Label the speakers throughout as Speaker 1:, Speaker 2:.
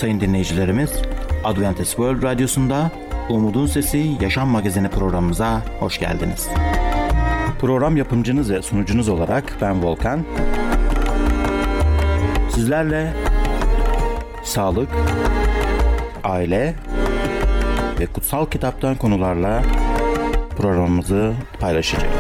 Speaker 1: sayın dinleyicilerimiz. Adventist World Radyosu'nda Umutun Sesi Yaşam Magazini programımıza hoş geldiniz. Program yapımcınız ve sunucunuz olarak ben Volkan. Sizlerle sağlık, aile ve kutsal kitaptan konularla programımızı paylaşacağız.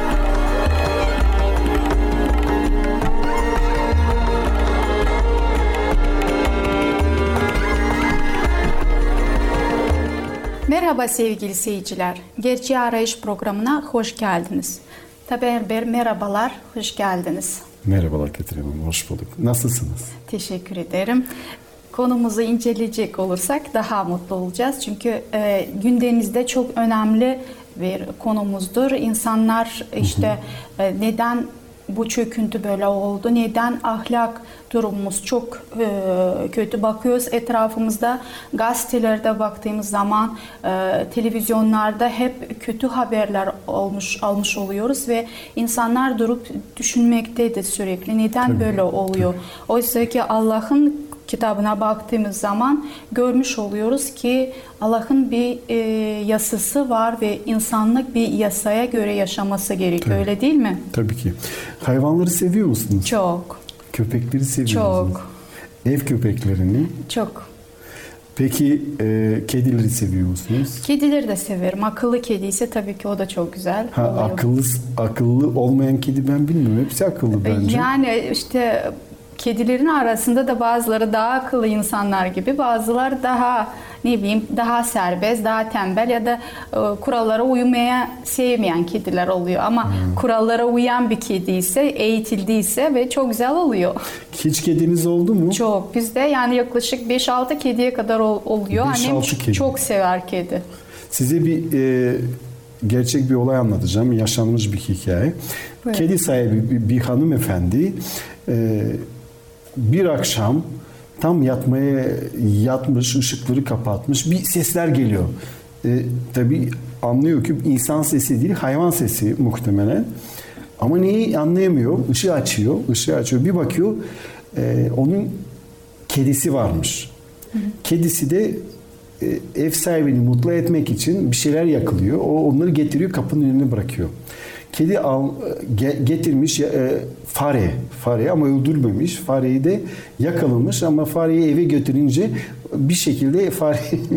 Speaker 2: Merhaba sevgili seyirciler. Gerçeği Arayış programına hoş geldiniz. Tabii merhabalar, hoş geldiniz.
Speaker 3: Merhabalar Ketrin Hanım, hoş bulduk. Nasılsınız?
Speaker 2: Teşekkür ederim. Konumuzu inceleyecek olursak daha mutlu olacağız. Çünkü gündemimizde çok önemli bir konumuzdur. İnsanlar işte neden bu çöküntü böyle oldu? Neden ahlak durumumuz çok kötü? Bakıyoruz etrafımızda, gazetelerde baktığımız zaman, televizyonlarda hep kötü haberler almış oluyoruz ve insanlar durup düşünmektedir sürekli. Neden
Speaker 3: Tabii.
Speaker 2: böyle oluyor? Oysa ki Allah'ın kitabına baktığımız zaman görmüş oluyoruz ki Allah'ın bir yasası var ve insanlık bir yasaya göre yaşaması gerekiyor. Tabii. Öyle değil mi?
Speaker 3: Tabii ki. Hayvanları seviyor musunuz?
Speaker 2: Çok.
Speaker 3: Köpekleri seviyor musunuz?
Speaker 2: Çok.
Speaker 3: Ev köpeklerini?
Speaker 2: Çok.
Speaker 3: Peki kedileri seviyor musunuz?
Speaker 2: Kedileri de severim. Akıllı kedi ise tabii ki o da çok güzel.
Speaker 3: Akıllı olmayan kedi ben bilmiyorum. Hepsi akıllı bence.
Speaker 2: Yani işte kedilerin arasında da bazıları daha akıllı insanlar gibi, bazıları daha daha serbest, daha tembel ya da kurallara uymaya sevmeyen kediler oluyor. Ama kurallara uyan bir kedi ise, eğitildiyse ve çok güzel oluyor.
Speaker 3: Hiç kediniz oldu mu?
Speaker 2: Çok. Bizde yani yaklaşık 5-6 kediye kadar oluyor. Annem çok sever kedi.
Speaker 3: Size bir gerçek bir olay anlatacağım. Yaşanmış bir hikaye. Buyurun. Kedi sahibi bir hanımefendi bir akşam tam yatmaya yatmış, ışıkları kapatmış, bir sesler geliyor. Tabii anlıyor ki insan sesi değil, hayvan sesi muhtemelen. Ama neyi anlayamıyor. Işığı açıyor. Bir bakıyor, onun kedisi varmış. Kedisi de ev sahibini mutlu etmek için bir şeyler yakılıyor. O onları getiriyor, kapının önüne bırakıyor. Kedi getirmiş fare ama öldürmemiş. Fareyi de yakalamış ama fareyi eve götürünce bir şekilde fare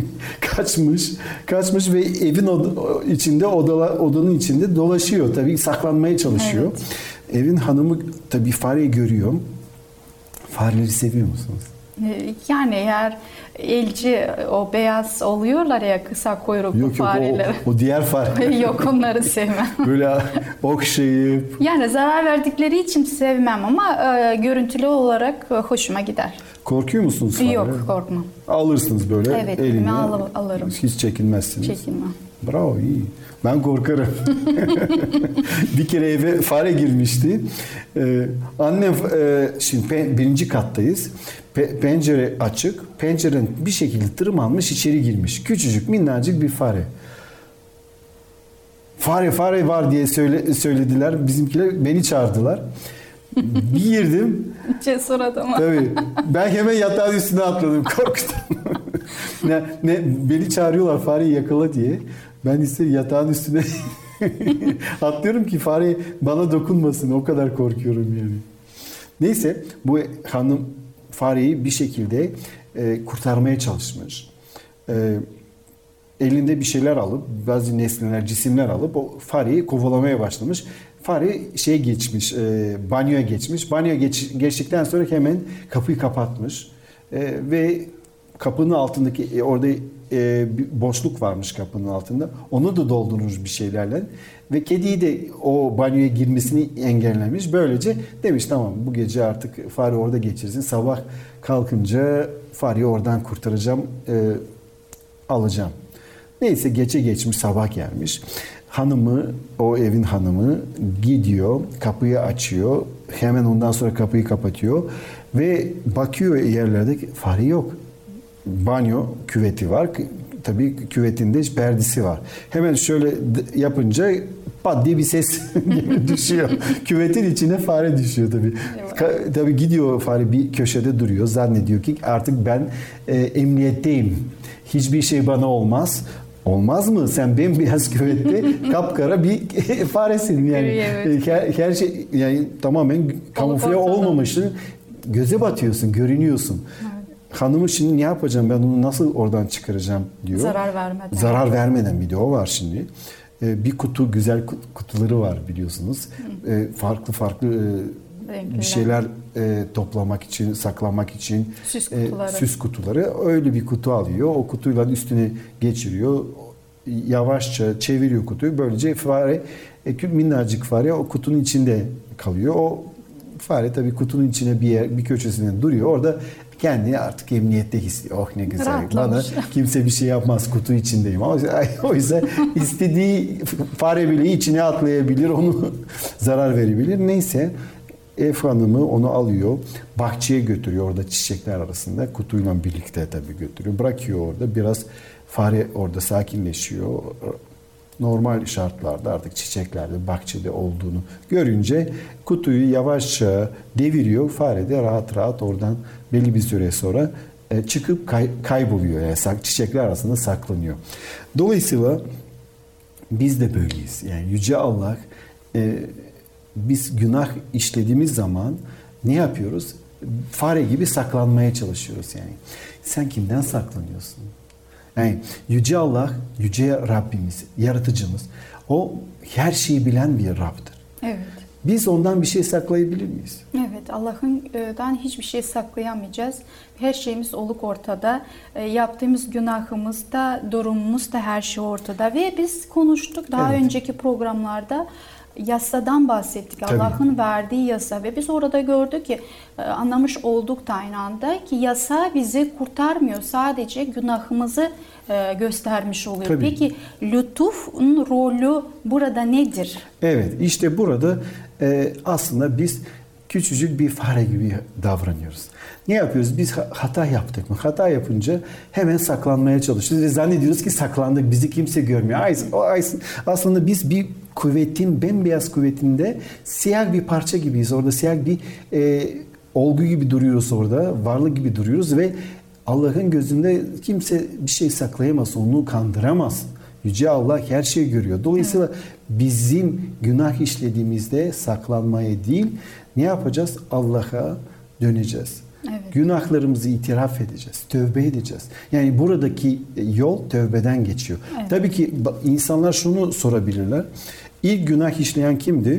Speaker 3: kaçmış ve evin içinde odanın içinde dolaşıyor. Tabii saklanmaya çalışıyor. Evet. Evin hanımı tabii fareyi görüyor. Fareleri seviyor musunuz?
Speaker 2: Yani eğer elci, o beyaz oluyorlar ya, kısa kuyruklu fareler.
Speaker 3: O diğer fare.
Speaker 2: Yok, onları sevmem.
Speaker 3: Böyle okşayıp.
Speaker 2: Yani zarar verdikleri için sevmem ama görüntülü olarak hoşuma gider.
Speaker 3: Korkuyor musunuz fare?
Speaker 2: Yok, korkmam.
Speaker 3: Alırsınız böyle
Speaker 2: evet,
Speaker 3: eline.
Speaker 2: alırım.
Speaker 3: Hiç çekinmezsiniz.
Speaker 2: Çekinmem.
Speaker 3: Bravo, iyi. Ben korkarım. Bir kere eve fare girmişti. Annem, şimdi birinci kattayız. Pencere açık. Pencerenin bir şekilde tırmanmış, içeri girmiş. Küçücük, minnacık bir fare. Fare var diye söylediler. Bizimkiler beni çağırdılar. Bir girdim.
Speaker 2: Cesur adam.
Speaker 3: Tabii. Ben hemen yatağın üstüne atladım. Korktum. Beni çağırıyorlar fareyi yakala diye. Ben ise yatağın üstüne atlıyorum ki fare bana dokunmasın. O kadar korkuyorum yani. Neyse, bu hanım fareyi bir şekilde kurtarmaya çalışmış. Elinde bir şeyler alıp, bazı nesneler, cisimler alıp o fareyi kovalamaya başlamış. Fare geçmiş, banyoya geçmiş. Banyoya geçtikten sonra hemen kapıyı kapatmış. Ve kapının altındaki orada bir boşluk varmış kapının altında. Onu da doldurmuş bir şeylerle. Ve kediyi de o banyoya girmesini engellemiş. Böylece demiş tamam, bu gece artık fare orada geçirsin. Sabah kalkınca fareyi oradan kurtaracağım, alacağım. Neyse geçmiş, sabah gelmiş. O evin hanımı gidiyor, kapıyı açıyor. Hemen ondan sonra kapıyı kapatıyor. Ve bakıyor yerlerde fare yok. Banyo küveti var. Tabii küvetinde perdesi var. Hemen şöyle yapınca pat diye bir ses düşüyor. Küvetin içine fare düşüyor tabii. Tabii gidiyor fare bir köşede duruyor. Zannediyor ki artık ben emniyetteyim. Hiçbir şey bana olmaz. Olmaz mı? Sen bembeyaz küvette kapkara bir faresin. Yani evet. Her şey yani tamamen kamufle olmamışsın. Göze batıyorsun, görünüyorsun. Evet. Hanımı şimdi ne yapacağım? Ben onu nasıl oradan çıkaracağım diyor. Zarar vermeden bir de o var şimdi. Bir kutu, güzel kutuları var biliyorsunuz. Farklı bir şeyler toplamak için, saklamak için süs kutuları. Öyle bir kutu alıyor. O kutuyla üstüne geçiriyor. Yavaşça çeviriyor kutuyu. Böylece fare, minnacık fare o kutunun içinde kalıyor. O fare tabii kutunun içine bir köşesinde duruyor. Orada kendini artık emniyette hissediyor. Oh ne güzel.
Speaker 2: Rahatlamış.
Speaker 3: Bana kimse bir şey yapmaz. Kutu içindeyim. O yüzden istediği fare bile içine atlayabilir. Onu zarar verebilir. Neyse ev hanımı onu alıyor. Bahçeye götürüyor. Orada çiçekler arasında. Kutuyla birlikte tabii götürüyor. Bırakıyor orada. Biraz fare orada sakinleşiyor. Normal şartlarda artık çiçeklerde, bahçede olduğunu görünce kutuyu yavaşça deviriyor. Fare de rahat rahat oradan belli bir süre sonra çıkıp kayboluyor. Yani çiçekler arasında saklanıyor. Dolayısıyla biz de böyleyiz. Yani Yüce Allah biz günah işlediğimiz zaman ne yapıyoruz? Fare gibi saklanmaya çalışıyoruz yani. Sen kimden saklanıyorsun? Yani Yüce Allah, Yüce Rabbimiz, Yaratıcımız, o her şeyi bilen bir Rab'dır.
Speaker 2: Evet.
Speaker 3: Biz ondan bir şey saklayabilir miyiz?
Speaker 2: Evet, Allah'tan hiçbir şey saklayamayacağız. Her şeyimiz oluk ortada. Yaptığımız günahımız da, durumumuz da her şey ortada. Ve biz konuştuk daha önceki programlarda. Yasadan bahsettik. Allah'ın verdiği yasa ve biz orada gördük ki anlamış olduk da aynı anda ki yasa bizi kurtarmıyor. Sadece günahımızı göstermiş oluyor. Tabii. Peki lütufun rolü burada nedir?
Speaker 3: Evet, işte burada aslında biz küçücük bir fare gibi davranıyoruz. Ne yapıyoruz? Biz hata yaptık mı? Hata yapınca hemen saklanmaya çalışıyoruz ve zannediyoruz ki saklandık. Bizi kimse görmüyor. Aslında biz bir kuvvetin, bembeyaz kuvvetinde siyah bir parça gibiyiz. Orada siyah bir olgu gibi duruyoruz orada. Varlık gibi duruyoruz ve Allah'ın gözünde kimse bir şey saklayamaz. Onu kandıramaz. Yüce Allah her şeyi görüyor. Dolayısıyla bizim günah işlediğimizde saklanmaya değil, ne yapacağız? Allah'a döneceğiz. Evet. Günahlarımızı itiraf edeceğiz. Tövbe edeceğiz. Yani buradaki yol tövbeden geçiyor. Evet. Tabii ki insanlar şunu sorabilirler. İlk günah işleyen kimdi?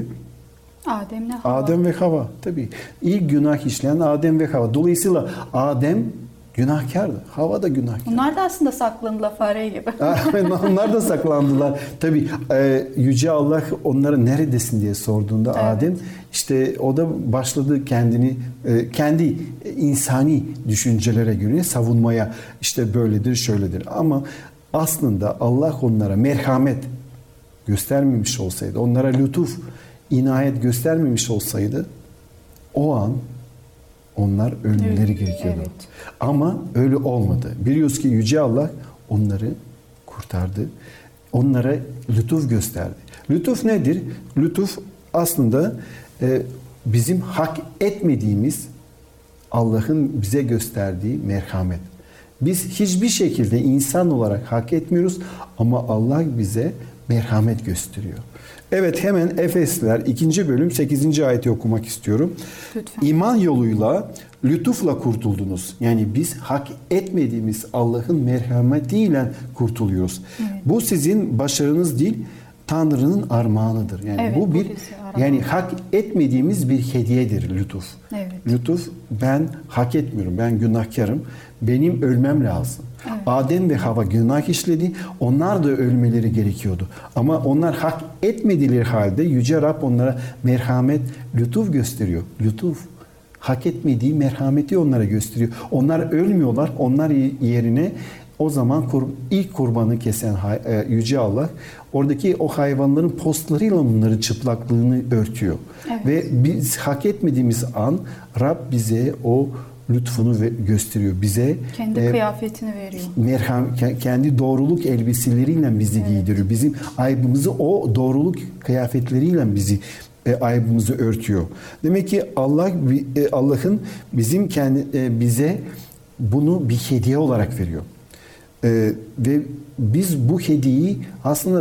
Speaker 3: Adem ve Hava. Tabii. İlk günah işleyen Adem ve Hava. Dolayısıyla Adem günahkardı. Hava da günahkar.
Speaker 2: Onlar da aslında saklandılar fare gibi.
Speaker 3: Onlar da saklandılar. Tabii Yüce Allah onlara neredesin diye sorduğunda Adem işte o da başladı kendi insani düşüncelere göre savunmaya işte böyledir şöyledir. Ama aslında Allah onlara merhamet göstermemiş olsaydı, onlara lütuf, inayet göstermemiş olsaydı o an onlar ölmeleri gerekiyordu. Evet. Ama öyle olmadı. Biliyoruz ki Yüce Allah onları kurtardı. Onlara lütuf gösterdi. Lütuf nedir? Lütuf aslında bizim hak etmediğimiz Allah'ın bize gösterdiği merhamet. Biz hiçbir şekilde insan olarak hak etmiyoruz ama Allah bize merhamet gösteriyor. Evet, hemen Efesliler 2. bölüm 8. ayeti okumak istiyorum. Lütfen. İman yoluyla lütufla kurtuldunuz. Yani biz hak etmediğimiz Allah'ın merhametiyle kurtuluyoruz. Evet. Bu sizin başarınız değil, Tanrı'nın armağanıdır. Yani bu bir yani hak etmediğimiz bir hediyedir lütuf. Evet. Lütuf, ben hak etmiyorum. Ben günahkarım. Benim ölmem lazım. Evet. Adem ve Hava günah işledi. Onlar da ölmeleri gerekiyordu. Ama onlar hak etmediler halde Yüce Rab onlara merhamet, lütuf gösteriyor. Lütuf, hak etmediği merhameti onlara gösteriyor. Onlar ölmüyorlar. Onlar yerine o zaman ilk kurbanı kesen Yüce Allah oradaki o hayvanların postlarıyla onların çıplaklığını örtüyor. Evet. Ve biz hak etmediğimiz an Rab bize o lütfunu gösteriyor bize.
Speaker 2: Kendi kıyafetini veriyor.
Speaker 3: Kendi doğruluk elbiseleriyle bizi giydiriyor. Bizim aybımızı o doğruluk kıyafetleriyle aybımızı örtüyor. Demek ki Allah'ın bizim bize bunu bir hediye olarak veriyor. Ve biz bu hediyeyi aslında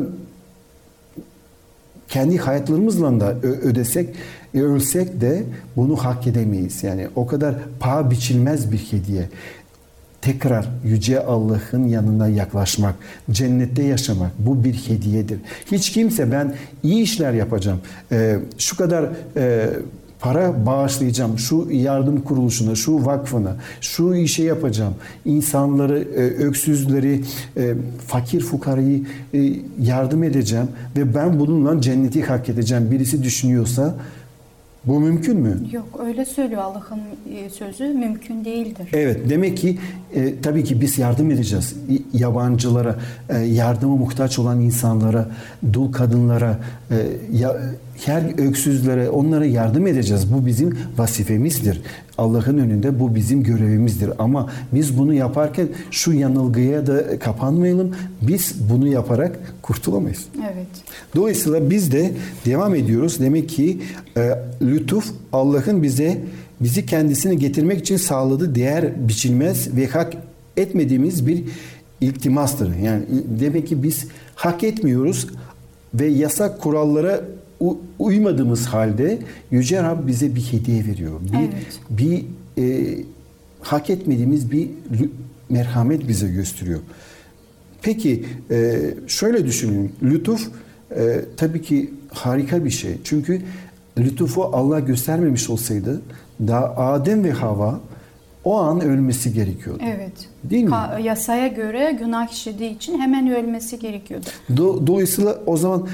Speaker 3: kendi hayatlarımızla da ölsek de bunu hak edemeyiz. Yani o kadar paha biçilmez bir hediye. Tekrar Yüce Allah'ın yanına yaklaşmak, cennette yaşamak bu bir hediyedir. Hiç kimse ben iyi işler yapacağım, şu kadar para bağışlayacağım, şu yardım kuruluşuna, şu vakfına, şu işe yapacağım, insanları, öksüzleri, fakir fukarayı yardım edeceğim ve ben bununla cenneti hak edeceğim. Birisi düşünüyorsa bu mümkün mü?
Speaker 2: Yok, öyle söylüyor Allah'ın sözü, mümkün değildir.
Speaker 3: Evet, demek ki tabii ki biz yardım edeceğiz. Yabancılara, yardıma muhtaç olan insanlara, dul kadınlara, her öksüzlere, onlara yardım edeceğiz. Bu bizim vazifemizdir. Allah'ın önünde bu bizim görevimizdir. Ama biz bunu yaparken şu yanılgıya da kapanmayalım. Biz bunu yaparak kurtulamayız.
Speaker 2: Evet.
Speaker 3: Dolayısıyla biz de devam ediyoruz. Demek ki lütuf Allah'ın bizi kendisine getirmek için sağladığı değer biçilmez ve hak etmediğimiz bir iltimastır. Yani demek ki biz hak etmiyoruz ve yasak kurallara uymadığımız halde Yüce Rab bize bir hediye veriyor. Hak etmediğimiz bir merhamet bize gösteriyor. Peki şöyle düşünün. Lütuf tabii ki harika bir şey. Çünkü lütufu Allah göstermemiş olsaydı daha Adem ve Havva o an ölmesi gerekiyordu.
Speaker 2: Evet.
Speaker 3: Değil mi?
Speaker 2: Yasaya göre günah işlediği için hemen ölmesi gerekiyordu.
Speaker 3: Dolayısıyla o zaman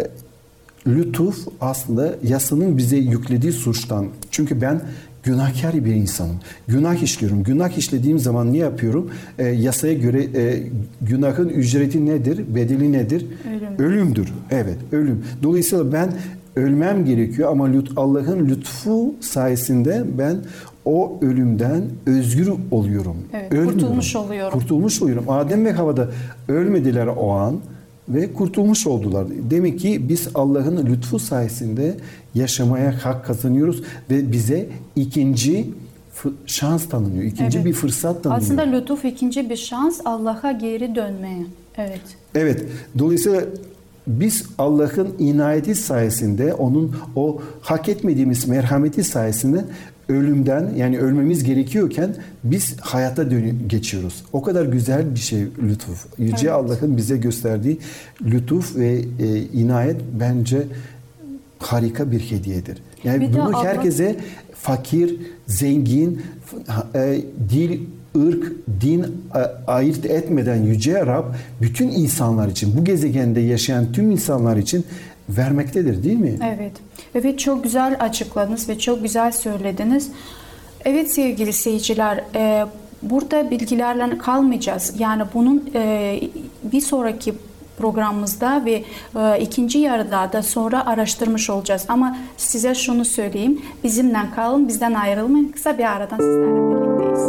Speaker 3: lütuf aslında yasanın bize yüklediği suçtan. Çünkü ben günahkar bir insanım. Günah işliyorum. Günah işlediğim zaman ne yapıyorum? Yasaya göre günahın ücreti nedir? Bedeli nedir? Ölümdür. Evet, ölüm. Dolayısıyla ben ölmem gerekiyor ama Allah'ın lütfu sayesinde ben o ölümden özgür oluyorum.
Speaker 2: Evet, kurtulmuş oluyorum.
Speaker 3: Kurtulmuş oluyorum. Adem ve Havva da ölmediler o an ve kurtulmuş oldular. Demek ki biz Allah'ın lütfu sayesinde yaşamaya hak kazanıyoruz ve bize ikinci şans tanınıyor. İkinci bir fırsat tanınıyor.
Speaker 2: Aslında lütuf ikinci bir şans Allah'a geri dönmeye. Evet.
Speaker 3: Evet. Dolayısıyla biz Allah'ın inayeti sayesinde, onun o hak etmediğimiz merhameti sayesinde ölümden, yani ölmemiz gerekiyorken biz hayata geçiyoruz. O kadar güzel bir şey lütuf. Yüce Allah'ın bize gösterdiği lütuf ve inayet bence harika bir hediyedir. Yani bunu herkese fakir, zengin, dil, ırk, din ayırt etmeden Yüce Rab bütün insanlar için, bu gezegende yaşayan tüm insanlar için vermektedir, değil mi?
Speaker 2: Evet. Evet, çok güzel açıkladınız ve çok güzel söylediniz. Evet sevgili seyirciler, burada bilgilerle kalmayacağız. Yani bunun bir sonraki programımızda ve ikinci yarıda da sonra araştırmış olacağız. Ama size şunu söyleyeyim, bizimle kalın, bizden ayrılmayın. Kısa bir aradan sizlerle birlikteyiz.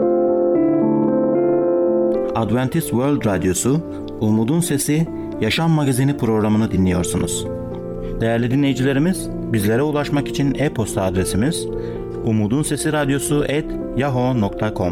Speaker 1: Adventist World Radyosu, Umutun Sesi, Yaşam Magazini programını dinliyorsunuz. Değerli dinleyicilerimiz, bizlere ulaşmak için e-posta adresimiz umudunsesiradyosu@yahoo.com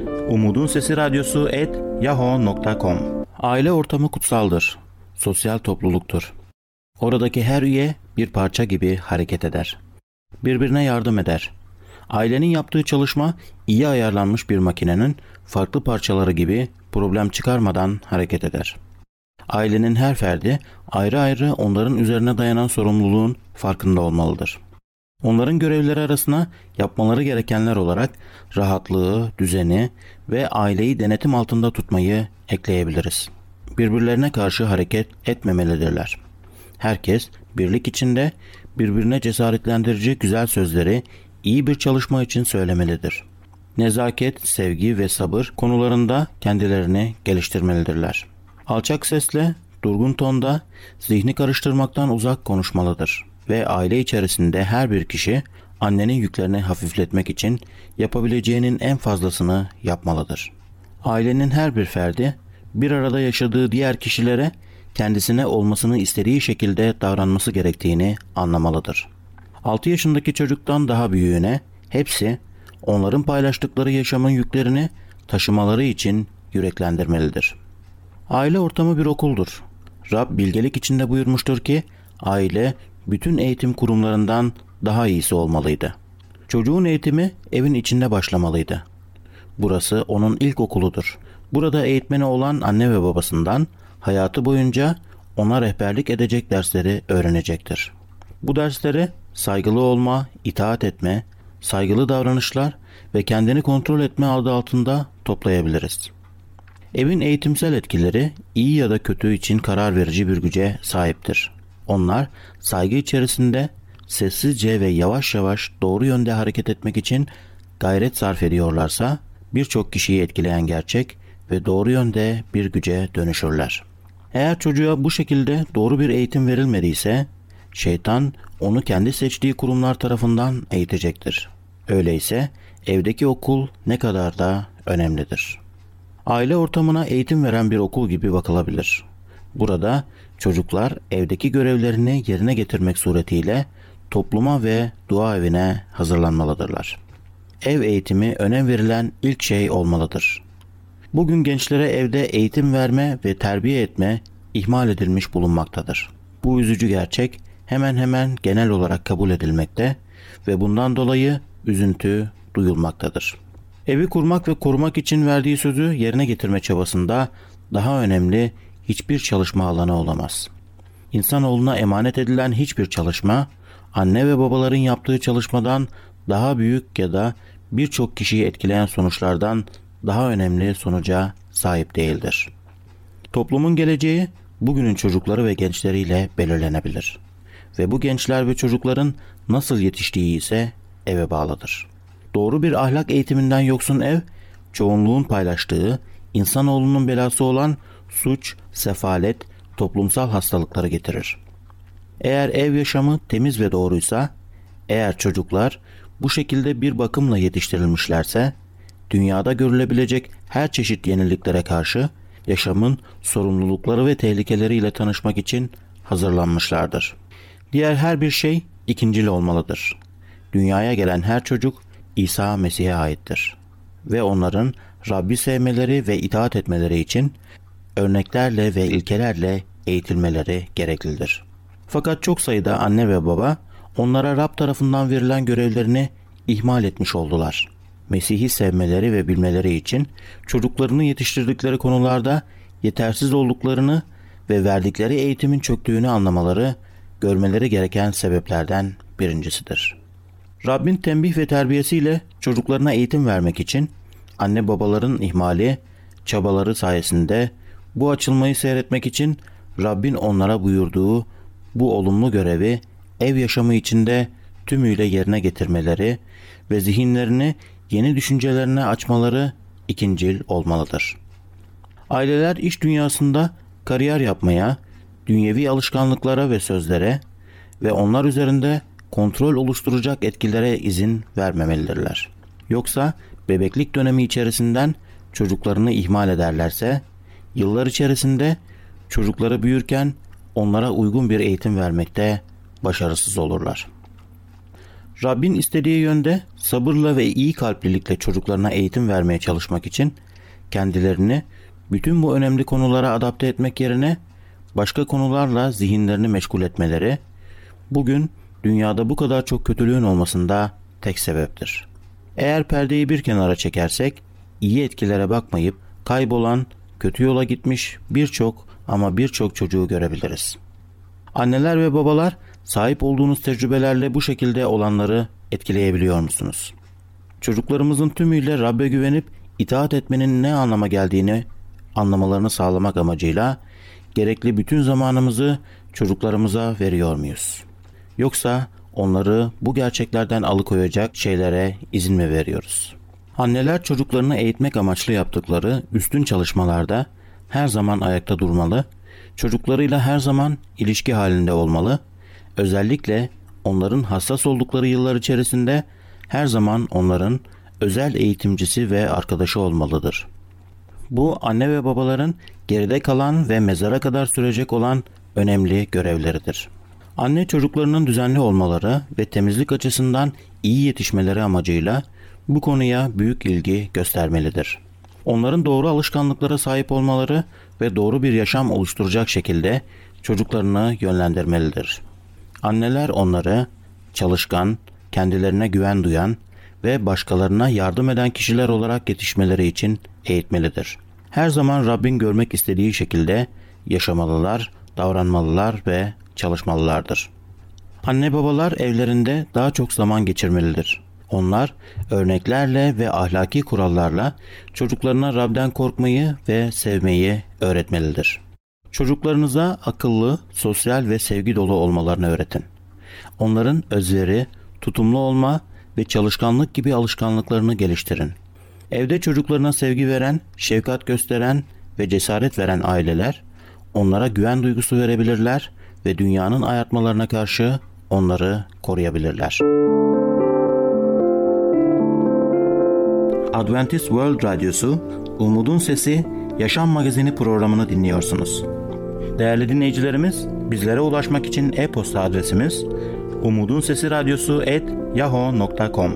Speaker 1: umudunsesiradyosu@yahoo.com. Aile ortamı kutsaldır, sosyal topluluktur. Oradaki her üye bir parça gibi hareket eder. Birbirine yardım eder. Ailenin yaptığı çalışma iyi ayarlanmış bir makinenin farklı parçaları gibi problem çıkarmadan hareket eder. Ailenin her ferdi ayrı ayrı onların üzerine dayanan sorumluluğun farkında olmalıdır. Onların görevleri arasına yapmaları gerekenler olarak rahatlığı, düzeni ve aileyi denetim altında tutmayı ekleyebiliriz. Birbirlerine karşı hareket etmemelidirler. Herkes birlik içinde birbirine cesaretlendirici güzel sözleri iyi bir çalışma için söylemelidir. Nezaket, sevgi ve sabır konularında kendilerini geliştirmelidirler. Alçak sesle, durgun tonda, zihni karıştırmaktan uzak konuşmalıdır. ve aile içerisinde her bir kişi annenin yüklerini hafifletmek için yapabileceğinin en fazlasını yapmalıdır. Ailenin her bir ferdi bir arada yaşadığı diğer kişilere kendisine olmasını istediği şekilde davranması gerektiğini anlamalıdır. 6 yaşındaki çocuktan daha büyüğüne hepsi onların paylaştıkları yaşamın yüklerini taşımaları için yüreklendirmelidir. Aile ortamı bir okuldur. Rab bilgelik içinde buyurmuştur ki aile bütün eğitim kurumlarından daha iyisi olmalıydı. Çocuğun eğitimi evin içinde başlamalıydı. Burası onun ilk okuludur. Burada eğitmeni olan anne ve babasından hayatı boyunca ona rehberlik edecek dersleri öğrenecektir. Bu dersleri saygılı olma, itaat etme, saygılı davranışlar ve kendini kontrol etme adı altında toplayabiliriz. Evin eğitimsel etkileri iyi ya da kötü için karar verici bir güce sahiptir. Onlar saygı içerisinde sessizce ve yavaş yavaş doğru yönde hareket etmek için gayret sarf ediyorlarsa birçok kişiyi etkileyen gerçek ve doğru yönde bir güce dönüşürler. Eğer çocuğa bu şekilde doğru bir eğitim verilmediyse şeytan onu kendi seçtiği kurumlar tarafından eğitecektir. Öyleyse evdeki okul ne kadar da önemlidir. Aile ortamına eğitim veren bir okul gibi bakılabilir. Burada çocuklar evdeki görevlerini yerine getirmek suretiyle topluma ve dua evine hazırlanmalıdırlar. Ev eğitimi önem verilen ilk şey olmalıdır. Bugün gençlere evde eğitim verme ve terbiye etme ihmal edilmiş bulunmaktadır. Bu üzücü gerçek hemen hemen genel olarak kabul edilmekte ve bundan dolayı üzüntü duyulmaktadır. Evi kurmak ve korumak için verdiği sözü yerine getirme çabasında daha önemli hiçbir çalışma alanı olamaz. İnsanoğluna emanet edilen hiçbir çalışma, anne ve babaların yaptığı çalışmadan daha büyük ya da birçok kişiyi etkileyen sonuçlardan daha önemli sonuca sahip değildir. Toplumun geleceği bugünün çocukları ve gençleriyle belirlenebilir. Ve bu gençler ve çocukların nasıl yetiştiği ise eve bağlıdır. Doğru bir ahlak eğitiminden yoksun ev, çoğunluğun paylaştığı, insanoğlunun belası olan suç, sefalet, toplumsal hastalıkları getirir. Eğer ev yaşamı temiz ve doğruysa, eğer çocuklar bu şekilde bir bakımla yetiştirilmişlerse, dünyada görülebilecek her çeşit yeniliklere karşı yaşamın sorumlulukları ve tehlikeleriyle tanışmak için hazırlanmışlardır. Diğer her bir şey ikincil olmalıdır. Dünyaya gelen her çocuk İsa Mesih'e aittir ve onların Rabbi sevmeleri ve itaat etmeleri için örneklerle ve ilkelerle eğitilmeleri gereklidir. Fakat çok sayıda anne ve baba onlara Rab tarafından verilen görevlerini ihmal etmiş oldular. Mesih'i sevmeleri ve bilmeleri için çocuklarını yetiştirdikleri konularda yetersiz olduklarını ve verdikleri eğitimin çöktüğünü anlamaları, görmeleri gereken sebeplerden birincisidir. Rabbin tembih ve terbiyesiyle çocuklarına eğitim vermek için anne babaların ihmali, çabaları sayesinde bu açılmayı seyretmek için Rabbin onlara buyurduğu bu olumlu görevi ev yaşamı içinde tümüyle yerine getirmeleri ve zihinlerini yeni düşüncelerine açmaları ikincil olmalıdır. Aileler iş dünyasında kariyer yapmaya, dünyevi alışkanlıklara ve sözlere ve onlar üzerinde kontrol oluşturacak etkilere izin vermemelidirler. Yoksa bebeklik dönemi içerisinden çocuklarını ihmal ederlerse, yıllar içerisinde çocukları büyürken onlara uygun bir eğitim vermekte başarısız olurlar. Rabbin istediği yönde sabırla ve iyi kalplilikle çocuklarına eğitim vermeye çalışmak için kendilerini bütün bu önemli konulara adapte etmek yerine başka konularla zihinlerini meşgul etmeleri, bugün dünyada bu kadar çok kötülüğün olmasında tek sebeptir. Eğer perdeyi bir kenara çekersek, iyi etkilere bakmayıp kaybolan, kötü yola gitmiş birçok çocuğu görebiliriz. Anneler ve babalar, sahip olduğunuz tecrübelerle bu şekilde olanları etkileyebiliyor musunuz? Çocuklarımızın tümüyle Rabbe güvenip itaat etmenin ne anlama geldiğini anlamalarını sağlamak amacıyla gerekli bütün zamanımızı çocuklarımıza veriyor muyuz? Yoksa onları bu gerçeklerden alıkoyacak şeylere izin mi veriyoruz? Anneler çocuklarını eğitmek amaçlı yaptıkları üstün çalışmalarda her zaman ayakta durmalı, çocuklarıyla her zaman ilişki halinde olmalı, Özellikle onların hassas oldukları yıllar içerisinde her zaman onların özel eğitimcisi ve arkadaşı olmalıdır. Bu anne ve babaların geride kalan ve mezara kadar sürecek olan önemli görevleridir. Anne çocuklarının düzenli olmaları ve temizlik açısından iyi yetişmeleri amacıyla bu konuya büyük ilgi göstermelidir. Onların doğru alışkanlıklara sahip olmaları ve doğru bir yaşam oluşturacak şekilde çocuklarını yönlendirmelidir. Anneler onları çalışkan, kendilerine güven duyan ve başkalarına yardım eden kişiler olarak yetişmeleri için eğitmelidir. Her zaman Rabbin görmek istediği şekilde yaşamalılar, davranmalılar ve çalışmalılardır. Anne babalar evlerinde daha çok zaman geçirmelidir. Onlar örneklerle ve ahlaki kurallarla çocuklarına Rab'den korkmayı ve sevmeyi öğretmelidir. Çocuklarınıza akıllı, sosyal ve sevgi dolu olmalarını öğretin. Onların özveri, tutumlu olma ve çalışkanlık gibi alışkanlıklarını geliştirin. Evde çocuklarına sevgi veren, şefkat gösteren ve cesaret veren aileler onlara güven duygusu verebilirler ve dünyanın ayartmalarına karşı onları koruyabilirler. Adventist World Radyosu, Umutun Sesi, Yaşam Magazini programını dinliyorsunuz. Değerli dinleyicilerimiz, bizlere ulaşmak için e-posta adresimiz umudunsesiradyosu@yahoo.com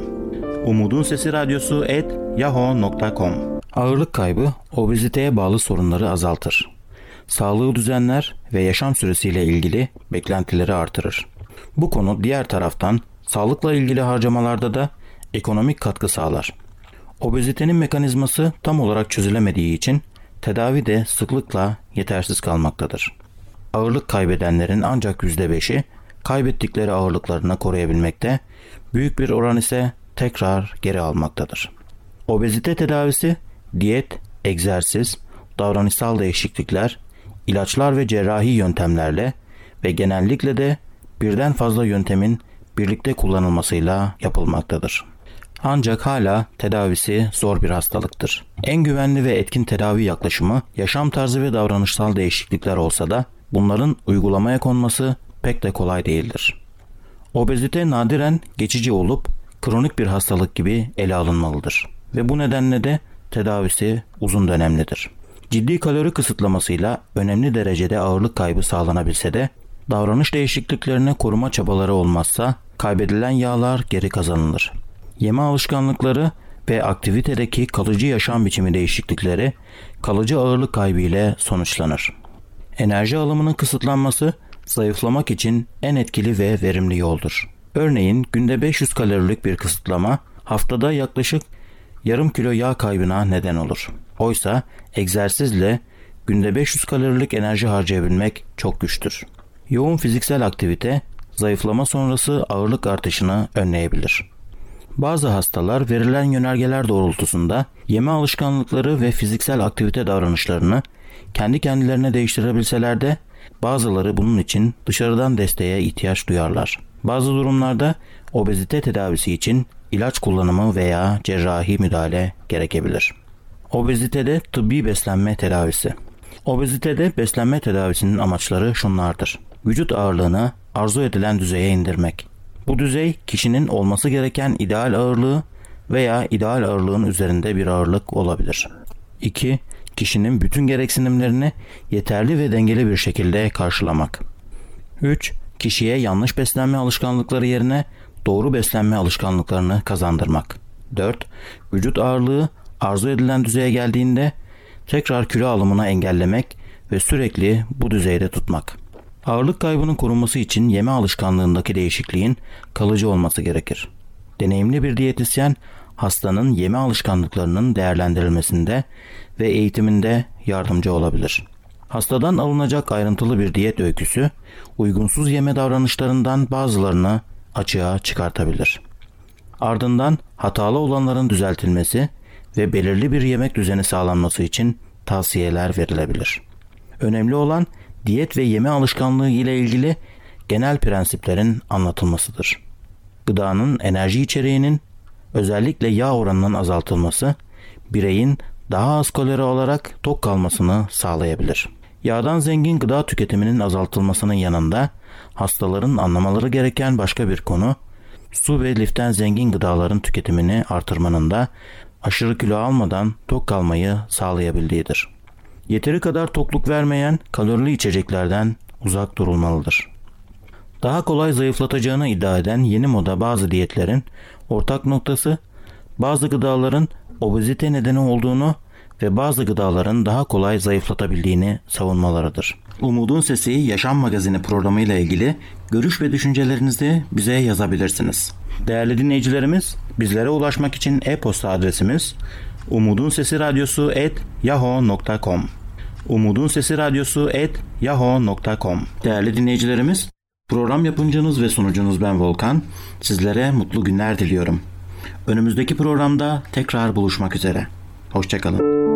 Speaker 1: umudunsesiradyosu@yahoo.com. Ağırlık kaybı, obeziteye bağlı sorunları azaltır. Sağlığı düzenler ve yaşam süresiyle ilgili beklentileri artırır. Bu konu diğer taraftan sağlıkla ilgili harcamalarda da ekonomik katkı sağlar. Obezitenin mekanizması tam olarak çözülemediği için tedavi de sıklıkla yetersiz kalmaktadır. Ağırlık kaybedenlerin ancak %5'i kaybettikleri ağırlıklarını koruyabilmekte, büyük bir oran ise tekrar geri almaktadır. Obezite tedavisi, diyet, egzersiz, davranışsal değişiklikler, ilaçlar ve cerrahi yöntemlerle ve genellikle de birden fazla yöntemin birlikte kullanılmasıyla yapılmaktadır. Ancak hala tedavisi zor bir hastalıktır. En güvenli ve etkin tedavi yaklaşımı yaşam tarzı ve davranışsal değişiklikler olsa da bunların uygulamaya konması pek de kolay değildir. Obezite nadiren geçici olup kronik bir hastalık gibi ele alınmalıdır ve bu nedenle de tedavisi uzun dönemlidir. Ciddi kalori kısıtlamasıyla önemli derecede ağırlık kaybı sağlanabilse de davranış değişikliklerine koruma çabaları olmazsa kaybedilen yağlar geri kazanılır. Yeme alışkanlıkları ve aktivitedeki kalıcı yaşam biçimi değişiklikleri kalıcı ağırlık kaybı ile sonuçlanır. Enerji alımının kısıtlanması zayıflamak için en etkili ve verimli yoldur. Örneğin günde 500 kalorilik bir kısıtlama haftada yaklaşık yarım kilo yağ kaybına neden olur. Oysa egzersizle günde 500 kalorilik enerji harcayabilmek çok güçtür. Yoğun fiziksel aktivite zayıflama sonrası ağırlık artışını önleyebilir. Bazı hastalar verilen yönergeler doğrultusunda yeme alışkanlıkları ve fiziksel aktivite davranışlarını kendi kendilerine değiştirebilseler de bazıları bunun için dışarıdan desteğe ihtiyaç duyarlar. Bazı durumlarda obezite tedavisi için ilaç kullanımı veya cerrahi müdahale gerekebilir. Obezitede tıbbi beslenme tedavisi. Obezitede beslenme tedavisinin amaçları şunlardır. Vücut ağırlığını arzu edilen düzeye indirmek. Bu düzey kişinin olması gereken ideal ağırlığı veya ideal ağırlığın üzerinde bir ağırlık olabilir. 2. Kişinin bütün gereksinimlerini yeterli ve dengeli bir şekilde karşılamak. 3. Kişiye yanlış beslenme alışkanlıkları yerine doğru beslenme alışkanlıklarını kazandırmak. 4. Vücut ağırlığı arzu edilen düzeye geldiğinde tekrar kilo alımını engellemek ve sürekli bu düzeyde tutmak. Ağırlık kaybının korunması için yeme alışkanlığındaki değişikliğin kalıcı olması gerekir. Deneyimli bir diyetisyen hastanın yeme alışkanlıklarının değerlendirilmesinde ve eğitiminde yardımcı olabilir. Hastadan alınacak ayrıntılı bir diyet öyküsü, uygunsuz yeme davranışlarından bazılarını açığa çıkartabilir. Ardından hatalı olanların düzeltilmesi ve belirli bir yemek düzeni sağlanması için tavsiyeler verilebilir. Önemli olan diyet ve yeme alışkanlığı ile ilgili genel prensiplerin anlatılmasıdır. Gıdanın enerji içeriğinin, özellikle yağ oranının azaltılması, bireyin daha az kalori alarak tok kalmasını sağlayabilir. Yağdan zengin gıda tüketiminin azaltılmasının yanında hastaların anlamaları gereken başka bir konu, su ve liften zengin gıdaların tüketimini artırmanın da aşırı kilo almadan tok kalmayı sağlayabildiğidir. Yeteri kadar tokluk vermeyen kalorili içeceklerden uzak durulmalıdır. Daha kolay zayıflatacağını iddia eden yeni moda bazı diyetlerin ortak noktası, bazı gıdaların obezite nedeni olduğunu ve bazı gıdaların daha kolay zayıflatabildiğini savunmalarıdır. Umudun Sesi Yaşam Magazini programıyla ilgili görüş ve düşüncelerinizi bize yazabilirsiniz. Değerli dinleyicilerimiz, bizlere ulaşmak için e-posta adresimiz umudunsesiradyosu@yahoo.com umudunsesiradyosu@yahoo.com. Değerli dinleyicilerimiz, program yapımcınız ve sunucunuz ben Volkan. Sizlere mutlu günler diliyorum. Önümüzdeki programda tekrar buluşmak üzere. Hoşça kalın.